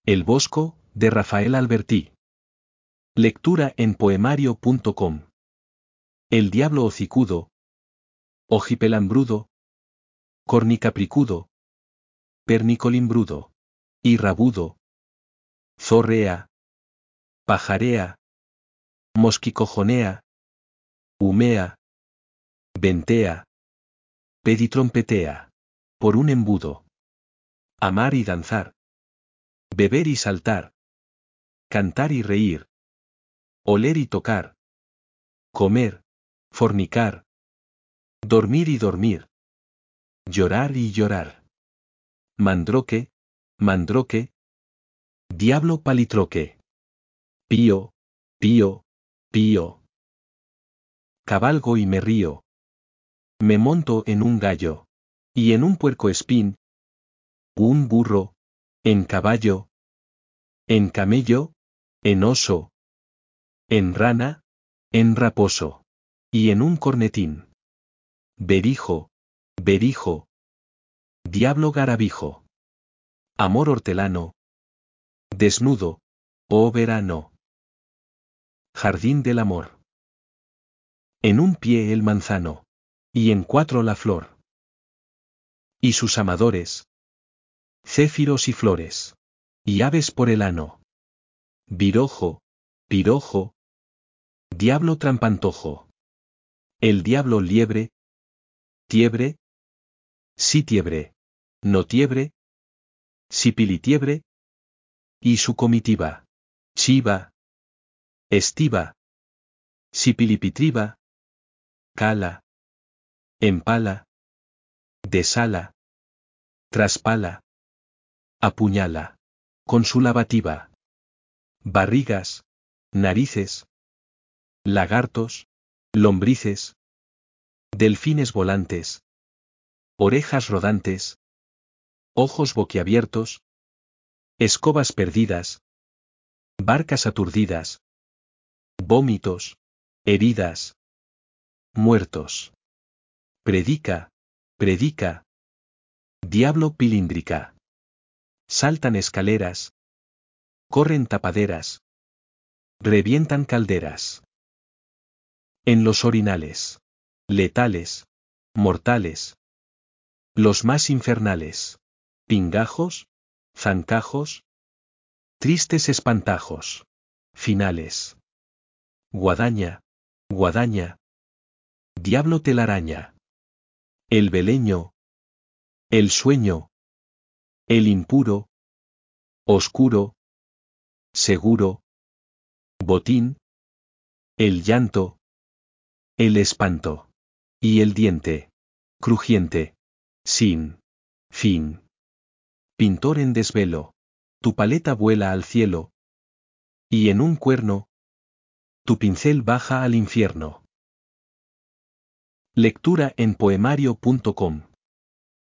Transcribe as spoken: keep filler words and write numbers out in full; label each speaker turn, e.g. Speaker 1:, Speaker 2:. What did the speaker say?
Speaker 1: El Bosco, de Rafael Albertí. Lectura en poemario punto com. El diablo hocicudo. Ojipelambrudo. Cornicapricudo. Pernicolimbrudo. Y rabudo. Zorrea. Pajarea. Mosquicojonea. Humea. Ventea. Peditrompetea. Por un embudo. Amar y danzar. Beber y saltar. Cantar y reír. Oler y tocar. Comer. Fornicar. Dormir y dormir. Llorar y llorar. Mandroque. Mandroque. Diablo palitroque. Pío. Pío. Pío. Cabalgo y me río. Me monto en un gallo. Y en un puercoespín. Un burro. En caballo. En camello. En oso. En rana. En raposo. Y en un cornetín. Berijo. Berijo. Diablo garabijo. Amor hortelano. Desnudo. Oh verano. Jardín del amor. En un pie el manzano. Y en cuatro la flor. Y sus amadores. Céfiros y flores. Y aves por el ano. Virojo. Pirojo. Diablo trampantojo. El diablo liebre. Tiebre. Sí tiebre. No tiebre. Sipilitiebre. Y su comitiva. Chiva. Estiva. Sipilipitriba. Cala. Empala. Desala. Traspala. Apuñala. Con su lavativa. Barrigas. Narices. Lagartos. Lombrices. Delfines volantes. Orejas rodantes. Ojos boquiabiertos. Escobas perdidas. Barcas aturdidas. Vómitos. Heridas. Muertos. Predica. Predica. Diablo pilíndrica. Saltan escaleras. Corren tapaderas. Revientan calderas. En los orinales. Letales. Mortales. Los más infernales. Pingajos. Zancajos. Tristes espantajos. Finales. Guadaña. Guadaña. Diablo telaraña. El beleño. El sueño. El impuro. Oscuro. Seguro. Botín. El llanto. El espanto. Y el diente. Crujiente. Sin. Fin. Pintor en desvelo. Tu paleta vuela al cielo. Y en un cuerno. Tu pincel baja al infierno. Lectura en poemario punto com.